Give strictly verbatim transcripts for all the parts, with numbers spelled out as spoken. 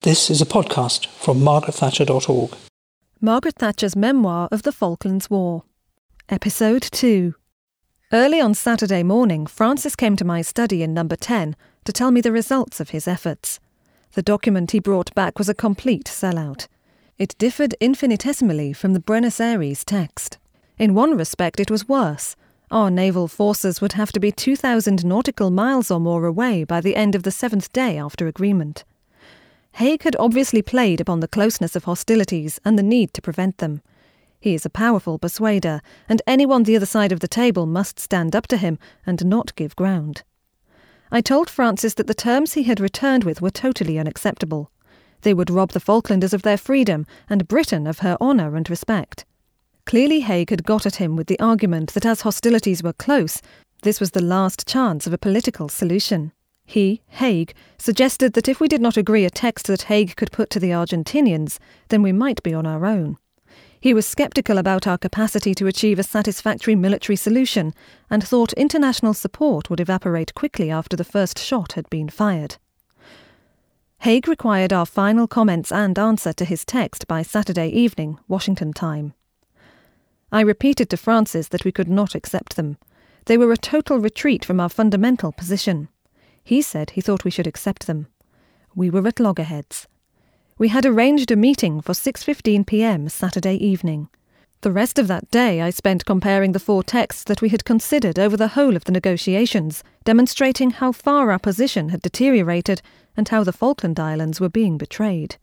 This is a podcast from margaret thatcher dot org. Margaret Thatcher's Memoir of the Falklands War. Episode two. Early on Saturday morning, Francis came to my study in number ten to tell me the results of his efforts. The document he brought back was a complete sellout. It differed infinitesimally from the Buenos Aires text. In one respect it was worse. Our naval forces would have to be two thousand nautical miles or more away by the end of the seventh day after agreement. Haig had obviously played upon the closeness of hostilities and the need to prevent them. He is a powerful persuader, and anyone the other side of the table must stand up to him and not give ground. I told Francis that the terms he had returned with were totally unacceptable. They would rob the Falklanders of their freedom and Britain of her honour and respect. Clearly Haig had got at him with the argument that as hostilities were close, this was the last chance of a political solution. He, Haig, suggested that if we did not agree a text that Haig could put to the Argentinians, then we might be on our own. He was sceptical about our capacity to achieve a satisfactory military solution and thought international support would evaporate quickly after the first shot had been fired. Haig required our final comments and answer to his text by Saturday evening, Washington time. I repeated to Francis that we could not accept them. They were a total retreat from our fundamental position. He said he thought we should accept them. We were at loggerheads. We had arranged a meeting for six fifteen p.m. Saturday evening. The rest of that day I spent comparing the four texts that we had considered over the whole of the negotiations, demonstrating how far our position had deteriorated and how the Falkland Islands were being betrayed.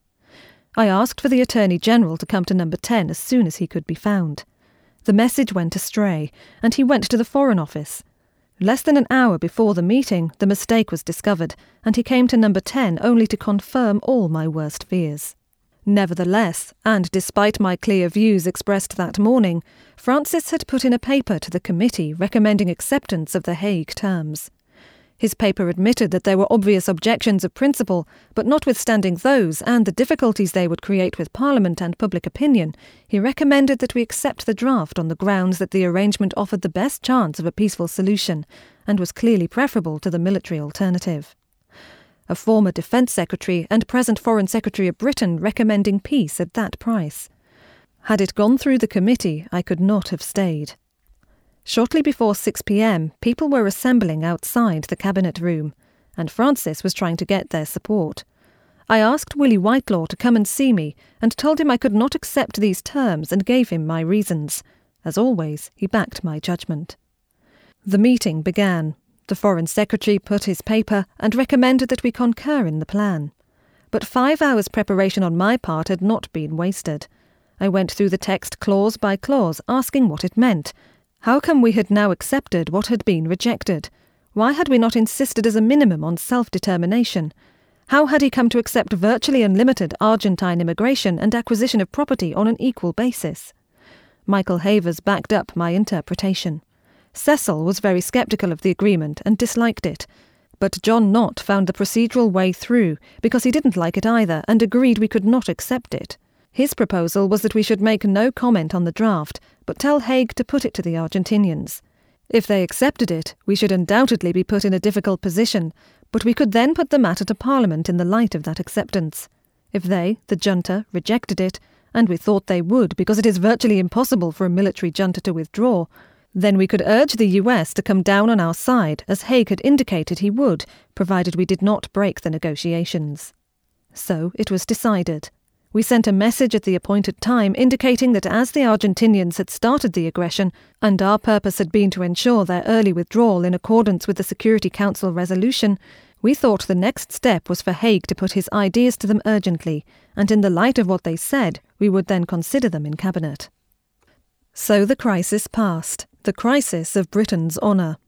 I asked for the Attorney General to come to number ten as soon as he could be found. The message went astray, and he went to the Foreign Office. Less than an hour before the meeting, the mistake was discovered, and he came to number ten only to confirm all my worst fears. Nevertheless, and despite my clear views expressed that morning, Francis had put in a paper to the committee recommending acceptance of the Hague terms. His paper admitted that there were obvious objections of principle, but notwithstanding those and the difficulties they would create with Parliament and public opinion, he recommended that we accept the draft on the grounds that the arrangement offered the best chance of a peaceful solution and was clearly preferable to the military alternative. A former Defence Secretary and present Foreign Secretary of Britain recommending peace at that price. Had it gone through the committee, I could not have stayed. Shortly before six p.m, people were assembling outside the cabinet room, and Francis was trying to get their support. I asked Willie Whitelaw to come and see me, and told him I could not accept these terms and gave him my reasons. As always, he backed my judgment. The meeting began. The Foreign Secretary put his paper and recommended that we concur in the plan. But five hours' preparation on my part had not been wasted. I went through the text clause by clause, asking what it meant. How come we had now accepted what had been rejected? Why had we not insisted as a minimum on self-determination? How had he come to accept virtually unlimited Argentine immigration and acquisition of property on an equal basis? Michael Havers backed up my interpretation. Cecil was very sceptical of the agreement and disliked it, but John Nott found the procedural way through because he didn't like it either and agreed we could not accept it. His proposal was that we should make no comment on the draft, but tell Haig to put it to the Argentinians. If they accepted it, we should undoubtedly be put in a difficult position, but we could then put the matter to Parliament in the light of that acceptance. If they, the junta, rejected it, and we thought they would because it is virtually impossible for a military junta to withdraw, then we could urge the U S to come down on our side, as Haig had indicated he would, provided we did not break the negotiations. So it was decided. We sent a message at the appointed time indicating that as the Argentinians had started the aggression, and our purpose had been to ensure their early withdrawal in accordance with the Security Council resolution, we thought the next step was for Haig to put his ideas to them urgently, and in the light of what they said, we would then consider them in Cabinet. So the crisis passed, the crisis of Britain's honour.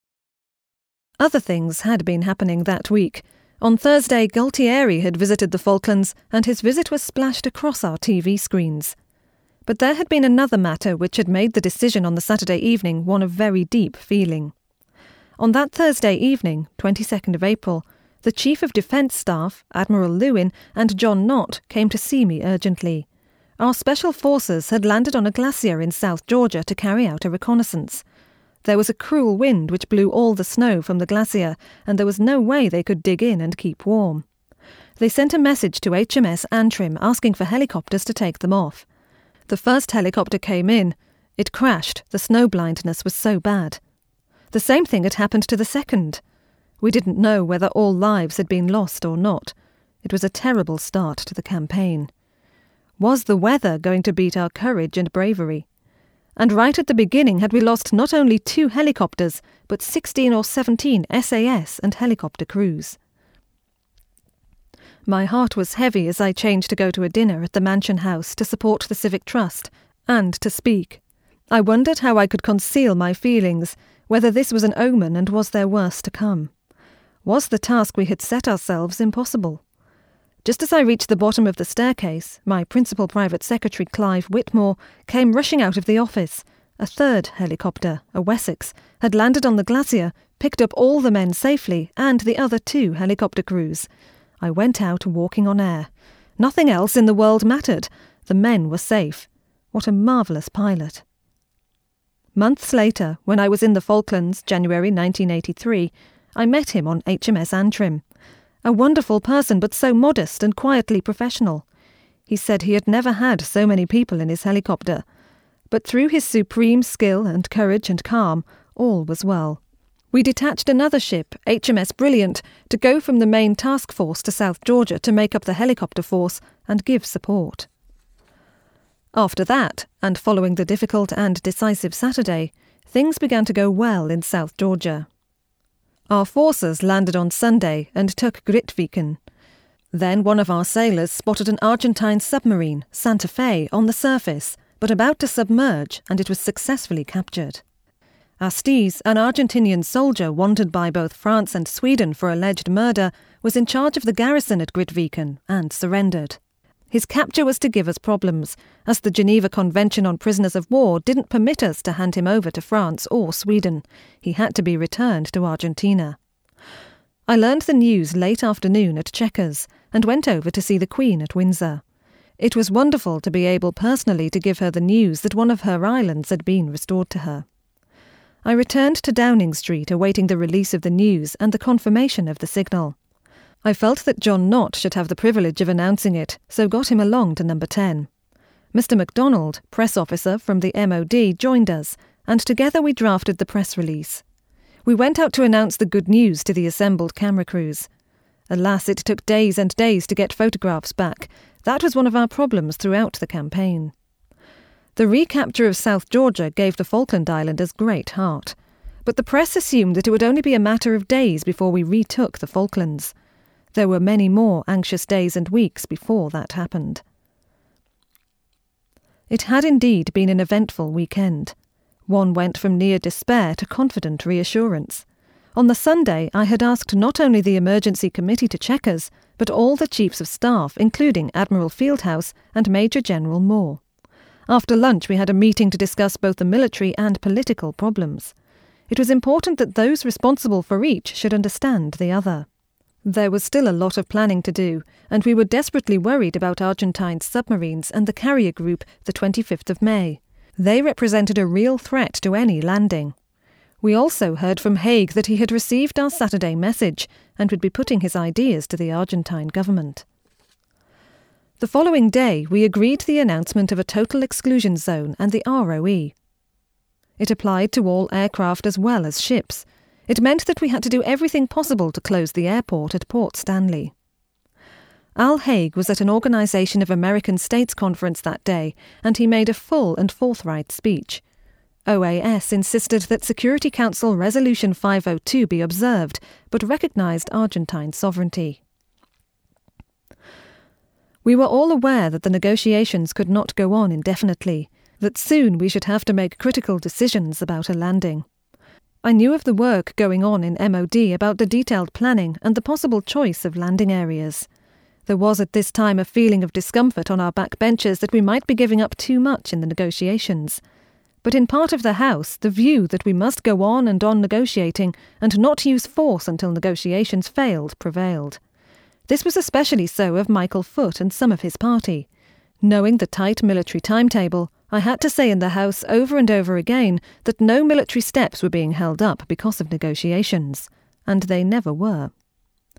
Other things had been happening that week. On Thursday, Gualtieri had visited the Falklands, and his visit was splashed across our T V screens. But there had been another matter which had made the decision on the Saturday evening one of very deep feeling. On that Thursday evening, twenty-second of April, the Chief of Defence Staff, Admiral Lewin, and John Nott came to see me urgently. Our special forces had landed on a glacier in South Georgia to carry out a reconnaissance. There was a cruel wind which blew all the snow from the glacier, and there was no way they could dig in and keep warm. they sent a message to H M S Antrim asking for helicopters to take them off. The first helicopter came in. It crashed. The snow blindness was so bad. The same thing had happened to the second. We didn't know whether all lives had been lost or not. It was a terrible start to the campaign. Was the weather going to beat our courage and bravery? And right at the beginning had we lost not only two helicopters, but sixteen or seventeen S A S and helicopter crews. My heart was heavy as I changed to go to a dinner at the Mansion House to support the Civic Trust, and to speak. I wondered how I could conceal my feelings, whether this was an omen and was there worse to come. Was the task we had set ourselves impossible? Just as I reached the bottom of the staircase, my principal private secretary, Clive Whitmore, came rushing out of the office. A third helicopter, a Wessex, had landed on the glacier, picked up all the men safely, and the other two helicopter crews. I went out walking on air. Nothing else in the world mattered. The men were safe. What a marvellous pilot. Months later, when I was in the Falklands, January nineteen eighty-three, I met him on H M S Antrim. A wonderful person, but so modest and quietly professional. He said he had never had so many people in his helicopter. But through his supreme skill and courage and calm, all was well. We detached another ship, H M S Brilliant, to go from the main task force to South Georgia to make up the helicopter force and give support. After that, and following the difficult and decisive Saturday, things began to go well in South Georgia. Our forces landed on Sunday and took Grytviken. Then one of our sailors spotted an Argentine submarine, Santa Fe, on the surface, but about to submerge, and it was successfully captured. Astiz, an Argentinian soldier wanted by both France and Sweden for alleged murder, was in charge of the garrison at Grytviken and surrendered. His capture was to give us problems, as the Geneva Convention on Prisoners of War didn't permit us to hand him over to France or Sweden. He had to be returned to Argentina. I learned the news late afternoon at Chequers and went over to see the Queen at Windsor. It was wonderful to be able personally to give her the news that one of her islands had been restored to her. I returned to Downing Street awaiting the release of the news and the confirmation of the signal. I felt that John Knott should have the privilege of announcing it, so got him along to number ten. Mister MacDonald, press officer from the M O D, joined us, and together we drafted the press release. We went out to announce the good news to the assembled camera crews. Alas, it took days and days to get photographs back. That was one of our problems throughout the campaign. The recapture of South Georgia gave the Falkland Islanders great heart, but the press assumed that it would only be a matter of days before we retook the Falklands. There were many more anxious days and weeks before that happened. It had indeed been an eventful weekend. One went from near despair to confident reassurance. On the Sunday, I had asked not only the emergency committee to Chequers, but all the chiefs of staff, including Admiral Fieldhouse and Major General Moore. After lunch, we had a meeting to discuss both the military and political problems. It was important that those responsible for each should understand the other. There was still a lot of planning to do, and we were desperately worried about Argentine submarines and the carrier group the twenty-fifth of May. They represented a real threat to any landing. We also heard from Haig that he had received our Saturday message and would be putting his ideas to the Argentine government. The following day, we agreed the announcement of a total exclusion zone and the R O E. It applied to all aircraft as well as ships. It meant that we had to do everything possible to close the airport at Port Stanley. Al Haig was at an Organisation of American States conference that day, and he made a full and forthright speech. O A S insisted that Security Council Resolution five oh two be observed, but recognised Argentine sovereignty. We were all aware that the negotiations could not go on indefinitely, that soon we should have to make critical decisions about a landing. I knew of the work going on in M O D about the detailed planning and the possible choice of landing areas. There was at this time a feeling of discomfort on our backbenches that we might be giving up too much in the negotiations. But in part of the House, the view that we must go on and on negotiating and not use force until negotiations failed prevailed. This was especially so of Michael Foot and some of his party. Knowing the tight military timetable, I had to say in the House over and over again that no military steps were being held up because of negotiations, and they never were.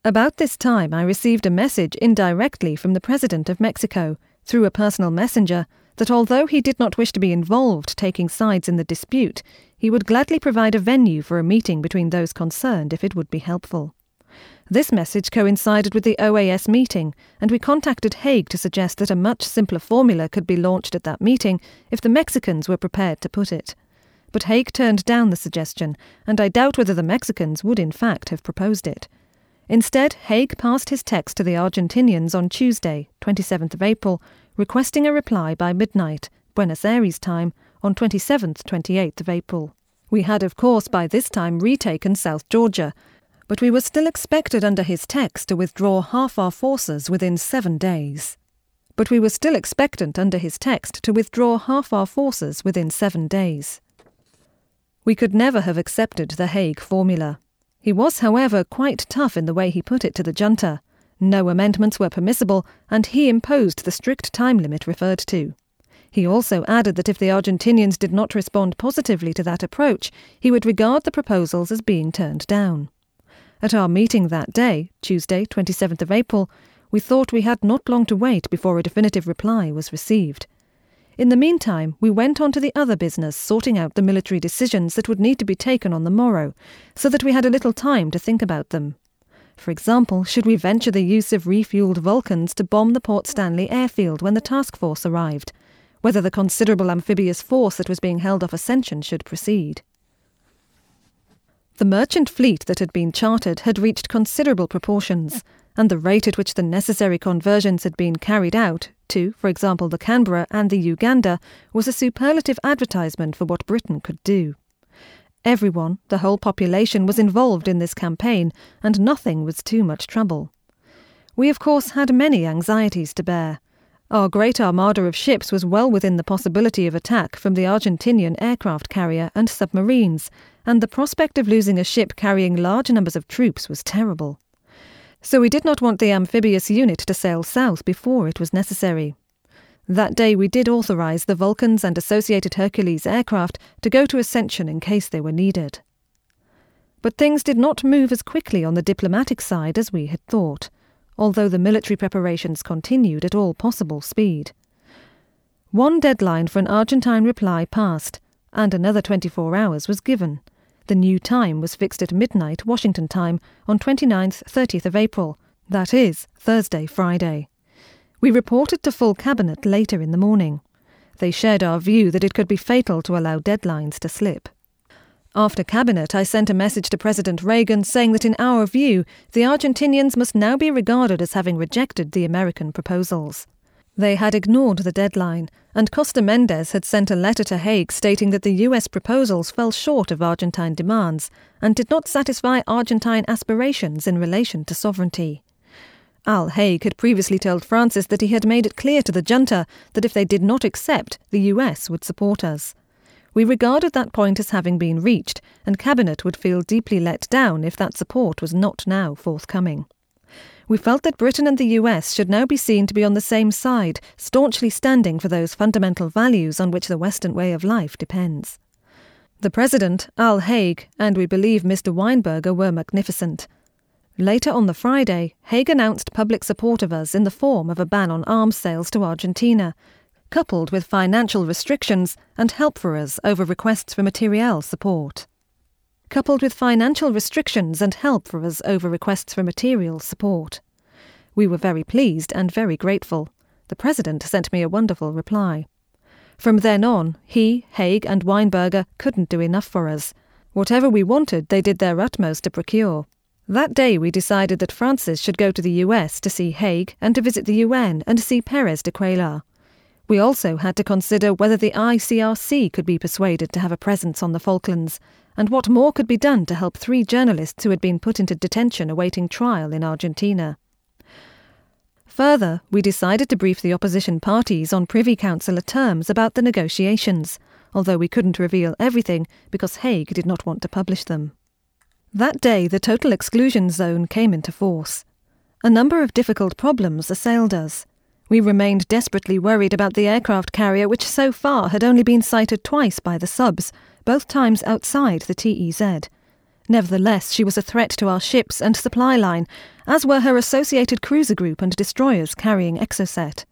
About this time I received a message indirectly from the President of Mexico, through a personal messenger, that although he did not wish to be involved taking sides in the dispute, he would gladly provide a venue for a meeting between those concerned if it would be helpful. This message coincided with the O A S meeting, and we contacted Haig to suggest that a much simpler formula could be launched at that meeting if the Mexicans were prepared to put it. But Haig turned down the suggestion, and I doubt whether the Mexicans would in fact have proposed it. Instead, Haig passed his text to the Argentinians on Tuesday, twenty-seventh of April, requesting a reply by midnight, Buenos Aires time, on twenty-seventh, twenty-eighth of April. We had, of course, by this time retaken South Georgia, but we were still expected under his text to withdraw half our forces within seven days. But we were still expectant under his text to withdraw half our forces within seven days. We could never have accepted the Haig formula. He was, however, quite tough in the way he put it to the junta. No amendments were permissible, and he imposed the strict time limit referred to. He also added that if the Argentinians did not respond positively to that approach, he would regard the proposals as being turned down. At our meeting that day, Tuesday, twenty-seventh of April, we thought we had not long to wait before a definitive reply was received. In the meantime, we went on to the other business, sorting out the military decisions that would need to be taken on the morrow, so that we had a little time to think about them. For example, should we venture the use of refueled Vulcans to bomb the Port Stanley airfield when the task force arrived? Whether the considerable amphibious force that was being held off Ascension should proceed. The merchant fleet that had been chartered had reached considerable proportions, and the rate at which the necessary conversions had been carried out to, for example, the Canberra and the Uganda, was a superlative advertisement for what Britain could do. Everyone, the whole population, was involved in this campaign, and nothing was too much trouble. We, of course, had many anxieties to bear. Our great armada of ships was well within the possibility of attack from the Argentinian aircraft carrier and submarines, and the prospect of losing a ship carrying large numbers of troops was terrible. So we did not want the amphibious unit to sail south before it was necessary. That day we did authorise the Vulcans and associated Hercules aircraft to go to Ascension in case they were needed. But things did not move as quickly on the diplomatic side as we had thought, although the military preparations continued at all possible speed. One deadline for an Argentine reply passed, and another twenty-four hours was given. The new time was fixed at midnight Washington time on twenty-ninth, thirtieth of April, that is, Thursday, Friday. We reported to full cabinet later in the morning. They shared our view that it could be fatal to allow deadlines to slip. After cabinet, I sent a message to President Reagan saying that in our view, the Argentinians must now be regarded as having rejected the American proposals. They had ignored the deadline, and Costa Mendez had sent a letter to Haig stating that the U S proposals fell short of Argentine demands and did not satisfy Argentine aspirations in relation to sovereignty. Al Haig had previously told Francis that he had made it clear to the junta that if they did not accept, the U S would support us. We regarded that point as having been reached, and Cabinet would feel deeply let down if that support was not now forthcoming. We felt that Britain and the U S should now be seen to be on the same side, staunchly standing for those fundamental values on which the Western way of life depends. The President, Al Haig, and we believe Mister Weinberger were magnificent. Later on the Friday, Haig announced public support of us in the form of a ban on arms sales to Argentina, coupled with financial restrictions and help for us over requests for materiel support. Coupled with financial restrictions and help for us over requests for material support. We were very pleased and very grateful. The President sent me a wonderful reply. From then on, he, Haig and Weinberger couldn't do enough for us. Whatever we wanted, they did their utmost to procure. That day we decided that Francis should go to the U S to see Haig and to visit the U N and to see Perez de Cuellar. We also had to consider whether the I C R C could be persuaded to have a presence on the Falklands, and what more could be done to help three journalists who had been put into detention awaiting trial in Argentina. Further, we decided to brief the opposition parties on Privy Councillor terms about the negotiations, although we couldn't reveal everything because Haig did not want to publish them. That day the total exclusion zone came into force. A number of difficult problems assailed us. We remained desperately worried about the aircraft carrier which so far had only been sighted twice by the subs, both times outside the T E Z. Nevertheless, she was a threat to our ships and supply line, as were her associated cruiser group and destroyers carrying Exocet.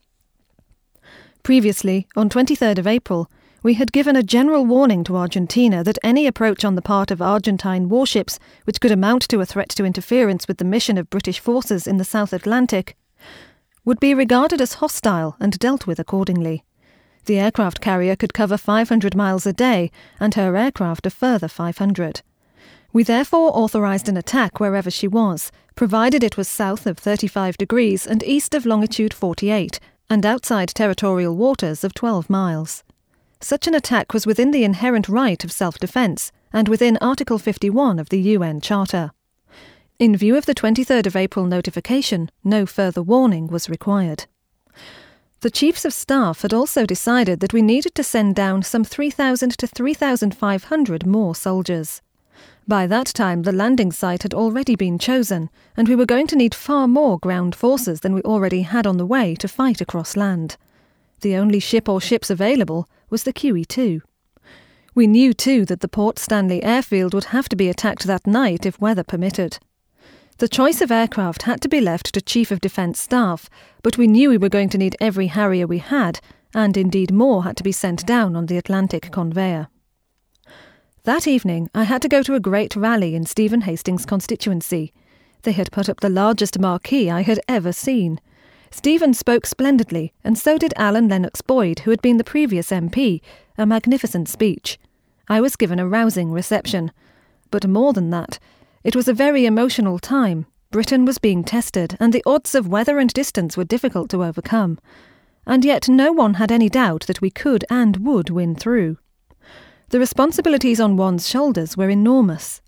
Previously, on twenty-third of April, we had given a general warning to Argentina that any approach on the part of Argentine warships which could amount to a threat to interference with the mission of British forces in the South Atlantic would be regarded as hostile and dealt with accordingly. The aircraft carrier could cover five hundred miles a day, and her aircraft a further five hundred. We therefore authorised an attack wherever she was, provided it was south of thirty-five degrees and east of longitude forty-eight, and outside territorial waters of twelve miles. Such an attack was within the inherent right of self-defence, and within Article fifty-one of the U N Charter. In view of the twenty-third of April notification, no further warning was required. The Chiefs of Staff had also decided that we needed to send down some three thousand to three thousand five hundred more soldiers. By that time, the landing site had already been chosen, and we were going to need far more ground forces than we already had on the way to fight across land. The only ship or ships available was the Q E two. We knew too that the Port Stanley airfield would have to be attacked that night if weather permitted. The choice of aircraft had to be left to Chief of Defence Staff, but we knew we were going to need every Harrier we had, and indeed more had to be sent down on the Atlantic conveyor. That evening I had to go to a great rally in Stephen Hastings' constituency. They had put up the largest marquee I had ever seen. Stephen spoke splendidly, and so did Alan Lennox Boyd, who had been the previous M P, a magnificent speech. I was given a rousing reception. But more than that, it was a very emotional time. Britain was being tested, and the odds of weather and distance were difficult to overcome. And yet no one had any doubt that we could and would win through. The responsibilities on one's shoulders were enormous.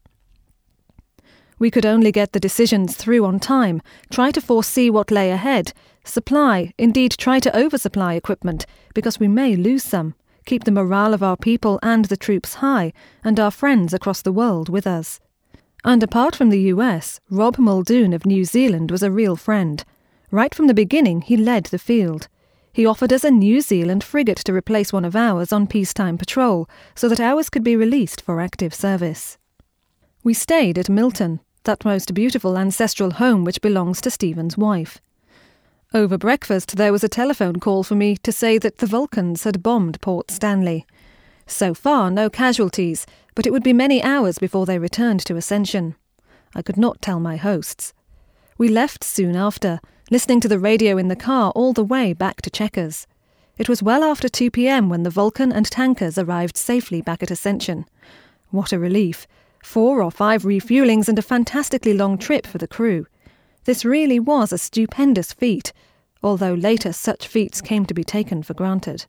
We could only get the decisions through on time, try to foresee what lay ahead, supply, indeed try to oversupply equipment, because we may lose some, keep the morale of our people and the troops high, and our friends across the world with us. And apart from the U S, Rob Muldoon of New Zealand was a real friend. Right from the beginning he led the field. He offered us a New Zealand frigate to replace one of ours on peacetime patrol, so that ours could be released for active service. We stayed at Milton, that most beautiful ancestral home which belongs to Stephen's wife. Over breakfast there was a telephone call for me to say that the Vulcans had bombed Port Stanley. So far no casualties, but it would be many hours before they returned to Ascension. I could not tell my hosts. We left soon after, listening to the radio in the car all the way back to Chequers. It was well after two p.m. when the Vulcan and tankers arrived safely back at Ascension. What a relief! Four or five refuelings and a fantastically long trip for the crew. This really was a stupendous feat, although later such feats came to be taken for granted.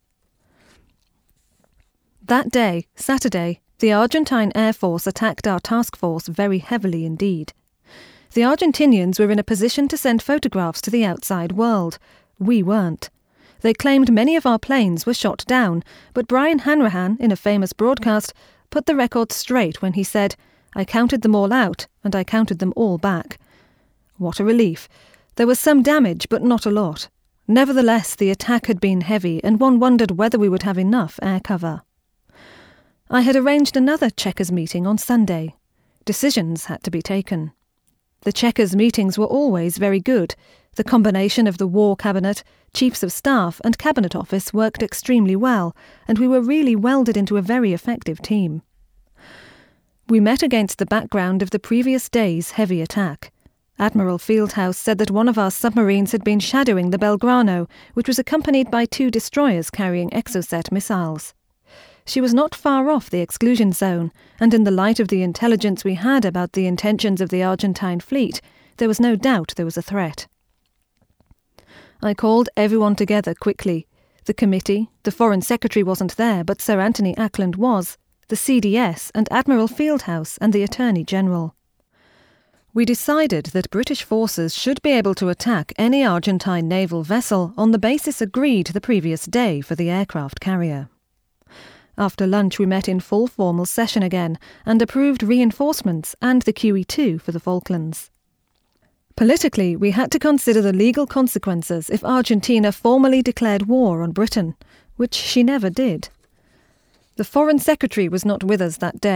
That day, Saturday, the Argentine Air Force attacked our task force very heavily indeed. The Argentinians were in a position to send photographs to the outside world. We weren't. They claimed many of our planes were shot down, but Brian Hanrahan, in a famous broadcast, put the record straight when he said, "I counted them all out, and I counted them all back." What a relief. There was some damage, but not a lot. Nevertheless, the attack had been heavy, and one wondered whether we would have enough air cover. I had arranged another Chequers meeting on Sunday. Decisions had to be taken. The Chequers meetings were always very good. The combination of the War Cabinet, Chiefs of Staff and Cabinet Office worked extremely well, and we were really welded into a very effective team. We met against the background of the previous day's heavy attack. Admiral Fieldhouse said that one of our submarines had been shadowing the Belgrano, which was accompanied by two destroyers carrying Exocet missiles. She was not far off the exclusion zone, and in the light of the intelligence we had about the intentions of the Argentine fleet, there was no doubt there was a threat. I called everyone together quickly. The committee, the Foreign Secretary wasn't there, but Sir Anthony Ackland was, the C D S and Admiral Fieldhouse and the Attorney General. We decided that British forces should be able to attack any Argentine naval vessel on the basis agreed the previous day for the aircraft carrier. After lunch we met in full formal session again and approved reinforcements and the Q E two for the Falklands. Politically, we had to consider the legal consequences if Argentina formally declared war on Britain, which she never did. The Foreign Secretary was not with us that day.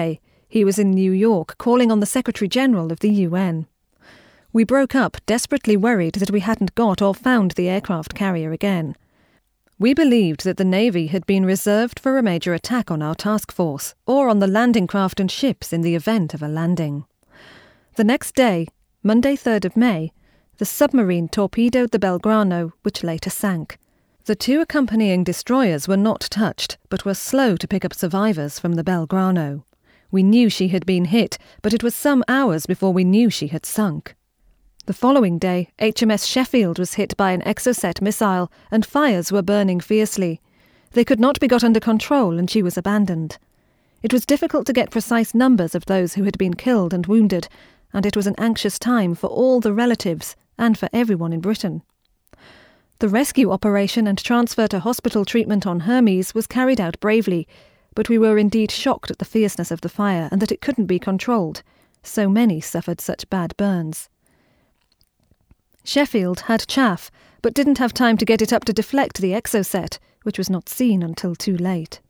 He was in New York calling on the Secretary-General of the U N. We broke up, desperately worried that we hadn't got or found the aircraft carrier again. We believed that the Navy had been reserved for a major attack on our task force, or on the landing craft and ships in the event of a landing. The next day, Monday third of May, the submarine torpedoed the Belgrano, which later sank. The two accompanying destroyers were not touched, but were slow to pick up survivors from the Belgrano. We knew she had been hit, but it was some hours before we knew she had sunk. The following day, H M S Sheffield was hit by an Exocet missile, and fires were burning fiercely. They could not be got under control, and she was abandoned. It was difficult to get precise numbers of those who had been killed and wounded, and it was an anxious time for all the relatives and for everyone in Britain. The rescue operation and transfer to hospital treatment on Hermes was carried out bravely, but we were indeed shocked at the fierceness of the fire and that it couldn't be controlled. So many suffered such bad burns. Sheffield had chaff, but didn't have time to get it up to deflect the Exocet, which was not seen until too late.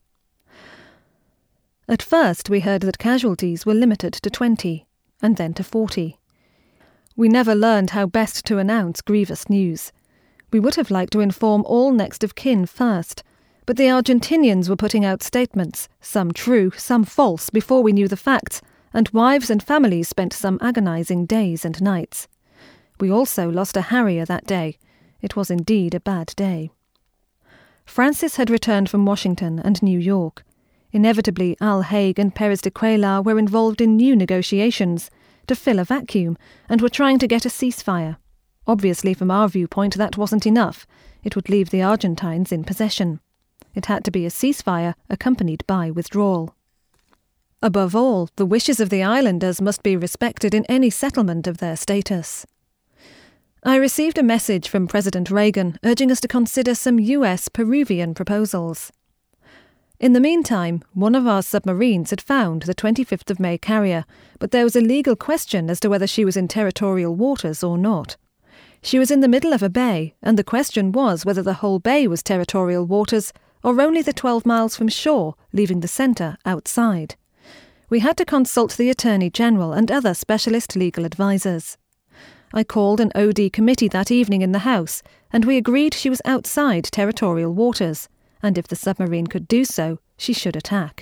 At first we heard that casualties were limited to twenty, and then to forty. We never learned how best to announce grievous news. We would have liked to inform all next of kin first, but the Argentinians were putting out statements, some true, some false, before we knew the facts, and wives and families spent some agonizing days and nights. We also lost a Harrier that day. It was indeed a bad day. Francis had returned from Washington and New York. Inevitably, Al Haig and Pérez de Cuéllar were involved in new negotiations to fill a vacuum and were trying to get a ceasefire. Obviously, from our viewpoint, that wasn't enough. It would leave the Argentines in possession. It had to be a ceasefire accompanied by withdrawal. Above all, the wishes of the islanders must be respected in any settlement of their status. I received a message from President Reagan urging us to consider some U S Peruvian proposals. In the meantime, one of our submarines had found the twenty-fifth of May carrier, but there was a legal question as to whether she was in territorial waters or not. She was in the middle of a bay, and the question was whether the whole bay was territorial waters or only the twelve miles from shore, leaving the centre outside. We had to consult the Attorney General and other specialist legal advisers. I called an O D committee that evening in the House, and we agreed she was outside territorial waters, and if the submarine could do so, she should attack.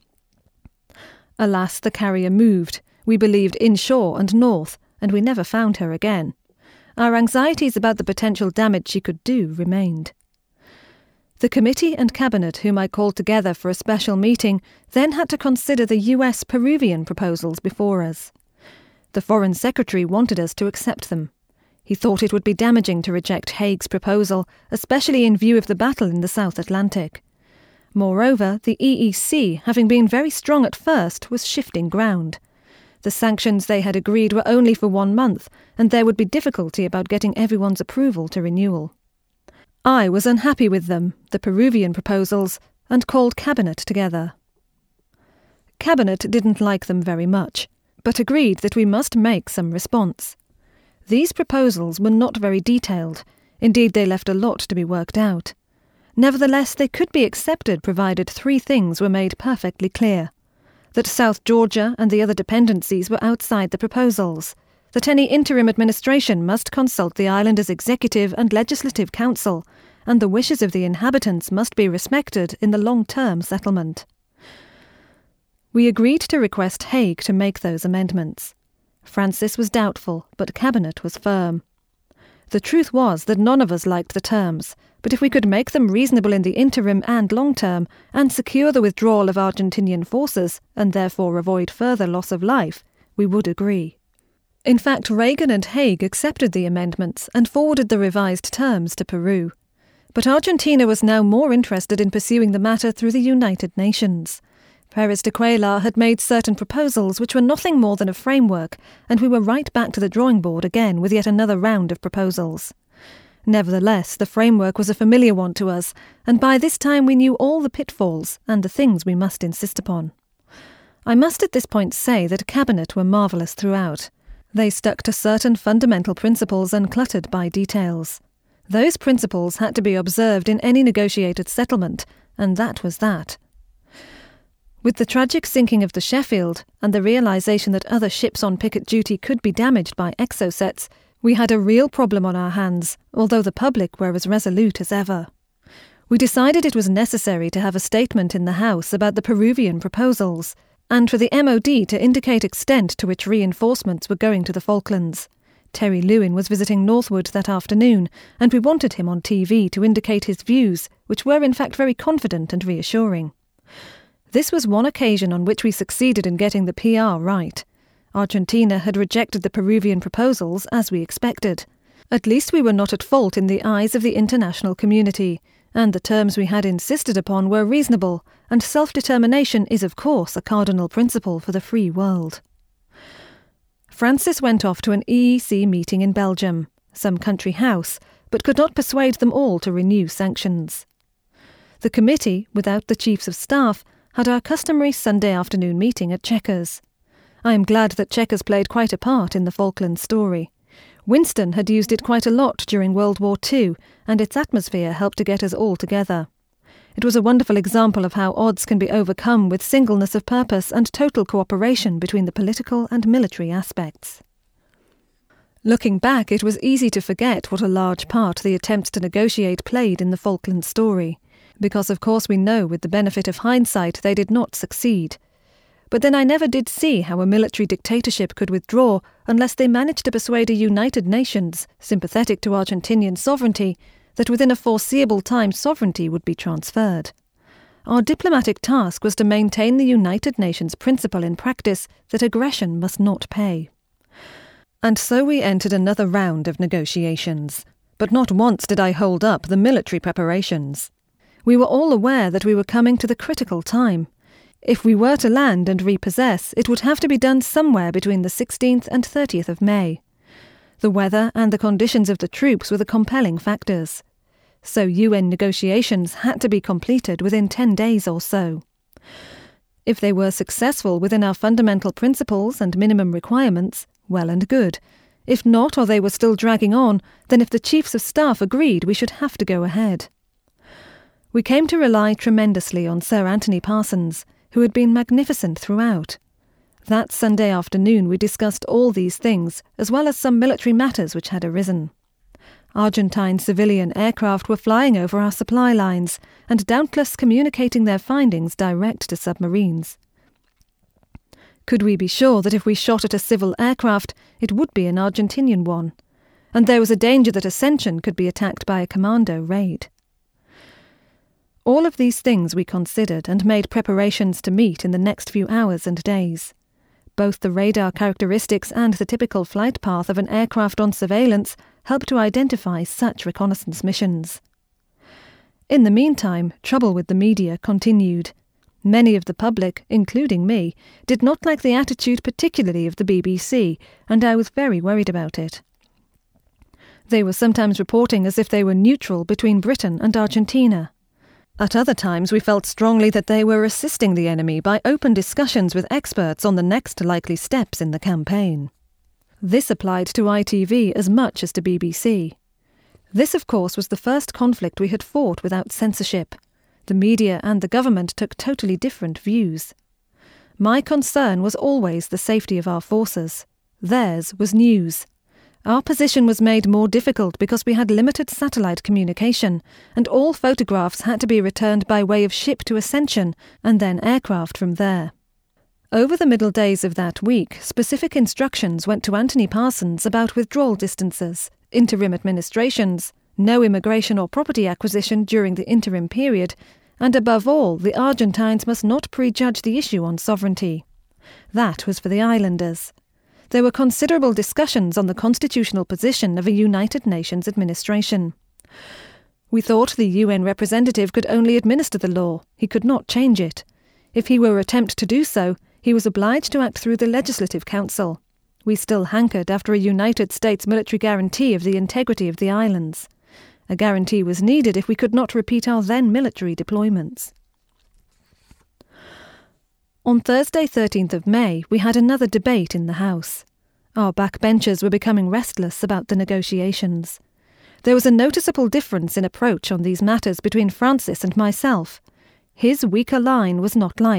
Alas, the carrier moved. We believed inshore and north, and we never found her again. Our anxieties about the potential damage she could do remained. The committee and cabinet, whom I called together for a special meeting, then had to consider the U S Peruvian proposals before us. The Foreign Secretary wanted us to accept them. He thought it would be damaging to reject Haig's proposal, especially in view of the battle in the South Atlantic. Moreover, the E E C, having been very strong at first, was shifting ground. The sanctions they had agreed were only for one month, and there would be difficulty about getting everyone's approval to renewal. I was unhappy with them, the Peruvian proposals, and called Cabinet together. Cabinet didn't like them very much, but agreed that we must make some response. These proposals were not very detailed. Indeed, they left a lot to be worked out. Nevertheless, they could be accepted provided three things were made perfectly clear. That South Georgia and the other dependencies were outside the proposals. That any interim administration must consult the islanders' executive and legislative council, and the wishes of the inhabitants must be respected in the long-term settlement. We agreed to request Haig to make those amendments. Francis was doubtful, but Cabinet was firm. The truth was that none of us liked the terms, but if we could make them reasonable in the interim and long term, and secure the withdrawal of Argentinian forces, and therefore avoid further loss of life, we would agree. In fact, Reagan and Haig accepted the amendments and forwarded the revised terms to Peru. But Argentina was now more interested in pursuing the matter through the United Nations. Pérez de Cuéllar had made certain proposals which were nothing more than a framework, and we were right back to the drawing board again with yet another round of proposals. Nevertheless, the framework was a familiar one to us, and by this time we knew all the pitfalls and the things we must insist upon. I must at this point say that Cabinet were marvellous throughout. They stuck to certain fundamental principles uncluttered by details. Those principles had to be observed in any negotiated settlement, and that was that. With the tragic sinking of the Sheffield and the realisation that other ships on picket duty could be damaged by exocets, we had a real problem on our hands, although the public were as resolute as ever. We decided it was necessary to have a statement in the House about the Peruvian proposals, and for the M O D to indicate extent to which reinforcements were going to the Falklands. Terry Lewin was visiting Northwood that afternoon, and we wanted him on T V to indicate his views, which were in fact very confident and reassuring. This was one occasion on which we succeeded in getting the P R right. Argentina had rejected the Peruvian proposals, as we expected. At least we were not at fault in the eyes of the international community, and the terms we had insisted upon were reasonable, and self-determination is of course a cardinal principle for the free world. Francis went off to an E E C meeting in Belgium, some country house, but could not persuade them all to renew sanctions. The committee, without the chiefs of staff, had our customary Sunday afternoon meeting at Chequers. I am glad that Chequers played quite a part in the Falklands story. Winston had used it quite a lot during World War Two, and its atmosphere helped to get us all together. It was a wonderful example of how odds can be overcome with singleness of purpose and total cooperation between the political and military aspects. Looking back, it was easy to forget what a large part the attempts to negotiate played in the Falklands story, because of course we know with the benefit of hindsight they did not succeed. But then I never did see how a military dictatorship could withdraw unless they managed to persuade a United Nations, sympathetic to Argentinian sovereignty, that within a foreseeable time sovereignty would be transferred. Our diplomatic task was to maintain the United Nations principle in practice that aggression must not pay. And so we entered another round of negotiations. But not once did I hold up the military preparations. We were all aware that we were coming to the critical time. If we were to land and repossess, it would have to be done somewhere between the sixteenth and thirtieth of May. The weather and the conditions of the troops were the compelling factors. So U N negotiations had to be completed within ten days or so. If they were successful within our fundamental principles and minimum requirements, well and good. If not, or they were still dragging on, then if the chiefs of staff agreed, we should have to go ahead. We came to rely tremendously on Sir Anthony Parsons, who had been magnificent throughout. That Sunday afternoon we discussed all these things, as well as some military matters which had arisen. Argentine civilian aircraft were flying over our supply lines, and doubtless communicating their findings direct to submarines. Could we be sure that if we shot at a civil aircraft, it would be an Argentinian one? And there was a danger that Ascension could be attacked by a commando raid. All of these things we considered and made preparations to meet in the next few hours and days. Both the radar characteristics and the typical flight path of an aircraft on surveillance help to identify such reconnaissance missions. In the meantime, trouble with the media continued. Many of the public, including me, did not like the attitude particularly of the B B C, and I was very worried about it. They were sometimes reporting as if they were neutral between Britain and Argentina. At other times we felt strongly that they were assisting the enemy by open discussions with experts on the next likely steps in the campaign. This applied to I T V as much as to B B C. This, of course, was the first conflict we had fought without censorship. The media and the government took totally different views. My concern was always the safety of our forces. Theirs was news. Our position was made more difficult because we had limited satellite communication, and all photographs had to be returned by way of ship to Ascension, and then aircraft from there. Over the middle days of that week, specific instructions went to Anthony Parsons about withdrawal distances, interim administrations, no immigration or property acquisition during the interim period, and above all, the Argentines must not prejudge the issue on sovereignty. That was for the islanders. There were considerable discussions on the constitutional position of a United Nations administration. We thought the U N representative could only administer the law, he could not change it. If he were to attempt to do so, he was obliged to act through the Legislative Council. We still hankered after a United States military guarantee of the integrity of the islands. A guarantee was needed if we could not repeat our then military deployments. On Thursday thirteenth of May, we had another debate in the House. Our backbenchers were becoming restless about the negotiations. There was a noticeable difference in approach on these matters between Francis and myself. His weaker line was not liked,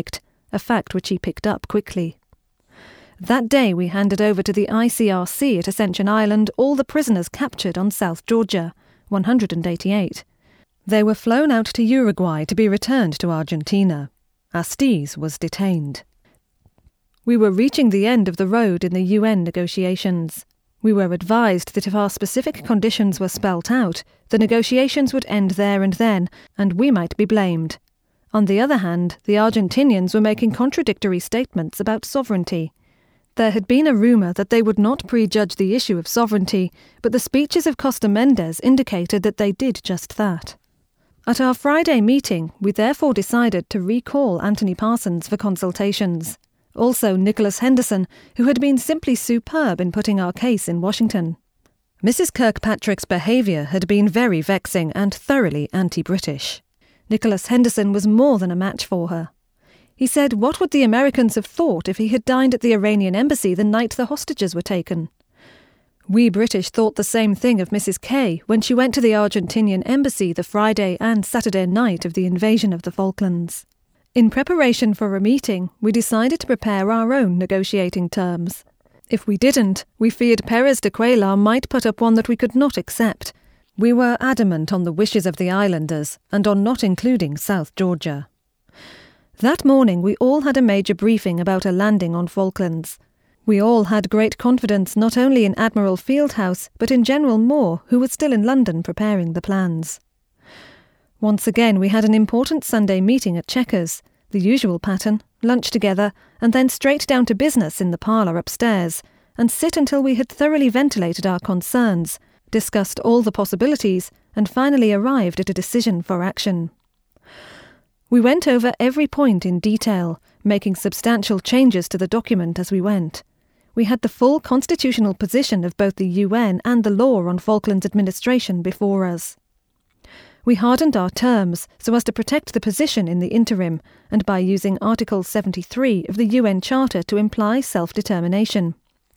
a fact which he picked up quickly. That day we handed over to the I C R C at Ascension Island all the prisoners captured on South Georgia, one hundred eighty-eight. They were flown out to Uruguay to be returned to Argentina. Astiz was detained. We were reaching the end of the road in the U N negotiations. We were advised that if our specific conditions were spelt out, the negotiations would end there and then, and we might be blamed. On the other hand, the Argentinians were making contradictory statements about sovereignty. There had been a rumour that they would not prejudge the issue of sovereignty, but the speeches of Costa Mendes indicated that they did just that. At our Friday meeting, we therefore decided to recall Anthony Parsons for consultations. Also Nicholas Henderson, who had been simply superb in putting our case in Washington. Missus Kirkpatrick's behaviour had been very vexing and thoroughly anti-British. Nicholas Henderson was more than a match for her. He said, what would the Americans have thought if he had dined at the Iranian embassy the night the hostages were taken? We British thought the same thing of Missus Kay when she went to the Argentinian embassy the Friday and Saturday night of the invasion of the Falklands. In preparation for a meeting, we decided to prepare our own negotiating terms. If we didn't, we feared Perez de Cuellar might put up one that we could not accept. We were adamant on the wishes of the islanders and on not including South Georgia. That morning we all had a major briefing about a landing on Falklands. We all had great confidence not only in Admiral Fieldhouse but in General Moore, who was still in London preparing the plans. Once again we had an important Sunday meeting at Chequers, the usual pattern, lunch together, and then straight down to business in the parlour upstairs, and sit until we had thoroughly ventilated our concerns, discussed all the possibilities, and finally arrived at a decision for action. We went over every point in detail, making substantial changes to the document as we went. We had the full constitutional position of both the U N and the law on Falklands administration before us. We hardened our terms so as to protect the position in the interim, and by using Article seventy-three of the U N Charter to imply self-determination.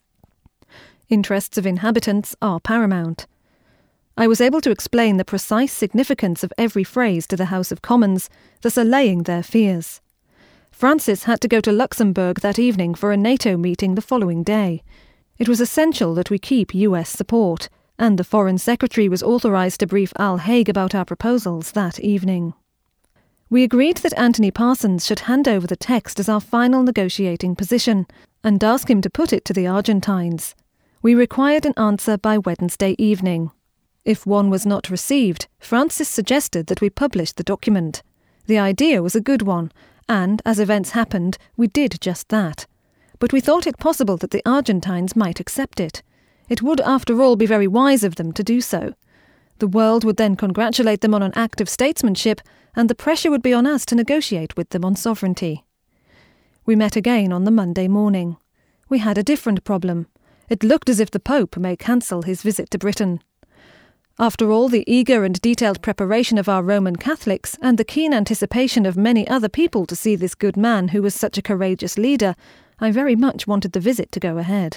Interests of inhabitants are paramount. I was able to explain the precise significance of every phrase to the House of Commons, thus allaying their fears. Francis had to go to Luxembourg that evening for a NATO meeting the following day. It was essential that we keep U S support, and the Foreign Secretary was authorised to brief Al Haig about our proposals that evening. We agreed that Anthony Parsons should hand over the text as our final negotiating position, and ask him to put it to the Argentines. We required an answer by Wednesday evening. If one was not received, Francis suggested that we publish the document. The idea was a good one, and, as events happened, we did just that. But we thought it possible that the Argentines might accept it. It would, after all, be very wise of them to do so. The world would then congratulate them on an act of statesmanship, and the pressure would be on us to negotiate with them on sovereignty. We met again on the Monday morning. We had a different problem. It looked as if the Pope may cancel his visit to Britain. After all the eager and detailed preparation of our Roman Catholics and the keen anticipation of many other people to see this good man who was such a courageous leader, I very much wanted the visit to go ahead.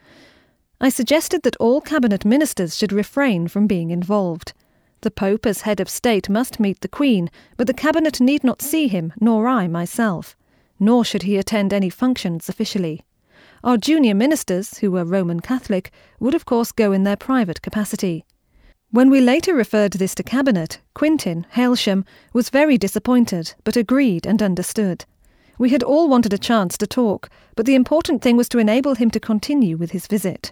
I suggested that all cabinet ministers should refrain from being involved. The Pope as head of state must meet the Queen, but the cabinet need not see him, nor I myself. Nor should he attend any functions officially. Our junior ministers, who were Roman Catholic, would of course go in their private capacity. When we later referred this to Cabinet, Quintin, Hailsham, was very disappointed, but agreed and understood. We had all wanted a chance to talk, but the important thing was to enable him to continue with his visit.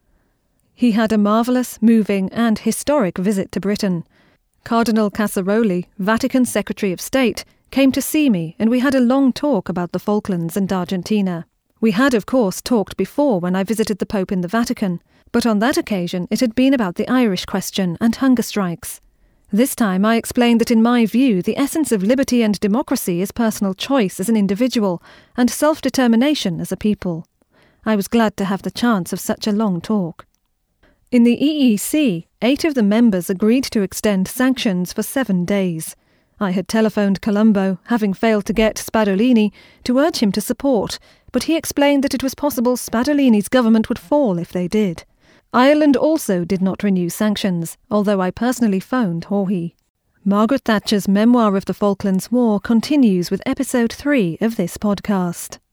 He had a marvellous, moving and historic visit to Britain. Cardinal Casaroli, Vatican Secretary of State, came to see me, and we had a long talk about the Falklands and Argentina. We had, of course, talked before when I visited the Pope in the Vatican, but on that occasion it had been about the Irish question and hunger strikes. This time I explained that in my view the essence of liberty and democracy is personal choice as an individual and self-determination as a people. I was glad to have the chance of such a long talk. In the E E C, eight of the members agreed to extend sanctions for seven days. I had telephoned Colombo, having failed to get Spadolini, to urge him to support, but he explained that it was possible Spadolini's government would fall if they did. Ireland also did not renew sanctions, although I personally phoned Haughey. Margaret Thatcher's memoir of the Falklands War continues with episode three of this podcast.